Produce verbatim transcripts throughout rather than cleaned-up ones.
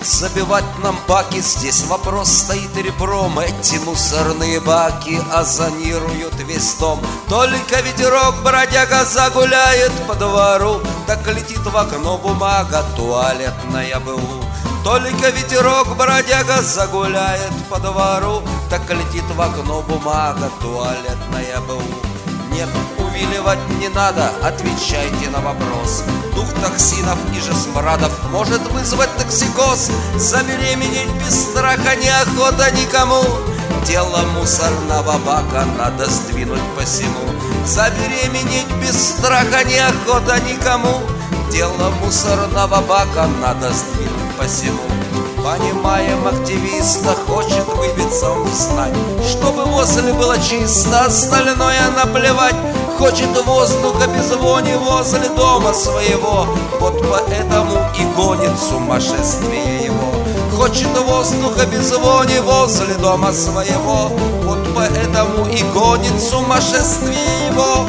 Будут забивать нам баки, здесь вопрос стоит ребром. Эти мусорные баки озонируют весь дом. Только ветерок, бродяга, загуляет по двору, так летит в окно бумага туалетная БУ. Только ветерок, бродяга, загуляет по двору, так летит в окно бумага туалетная БУ. Нет, увиливать не надо, отвечайте на вопрос. Дух токсинов и же смрадов может вызвать токсикоз. Забеременеть без страха неохота никому. Тело мусорного бака надо сдвинуть посему. Забеременеть без страха неохота никому. Тело мусорного бака надо сдвинуть посему. Понимаем, активиста хочет выбиться он встать, чтобы возле было чисто, остальное наплевать. Хочет воздуха без вони возле дома своего, вот поэтому и гонит сумасшествие его. Хочет воздуха без вони возле дома своего, вот поэтому и гонит сумасшествие его.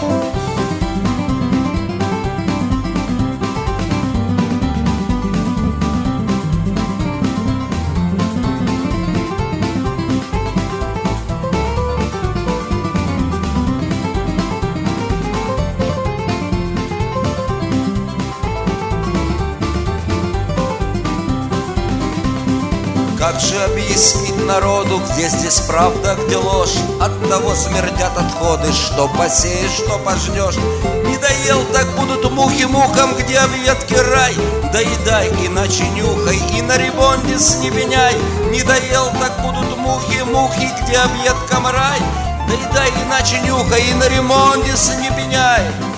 Как же объяснить народу, где здесь правда, где ложь? Оттого смердят отходы, что посеешь, что пожнешь. Не доел, так будут мухи мухам, где в ветке рай. Доедай, иначе нюхай, и на ремонтис не пеняй. Не доел, так будут мухи мухи, где в веткам рай. Доедай, иначе нюхай, и на ремонтис не пеняй.